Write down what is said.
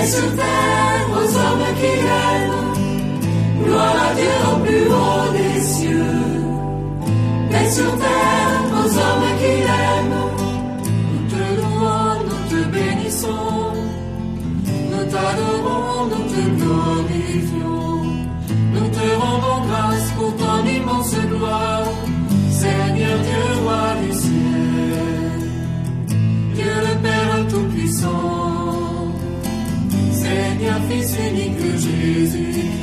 sur terre aux hommes qui l'aiment, gloire à Dieu au plus haut des cieux. Paix sur terre aux hommes qui l'aiment, nous te louons, nous te bénissons, nous t'adorons, nous te glorifions, nous te rendons grâce pour ton immense gloire, Seigneur Dieu, roi du ciel, Dieu le Père Tout-Puissant, Seigneur Fils unique Jésus.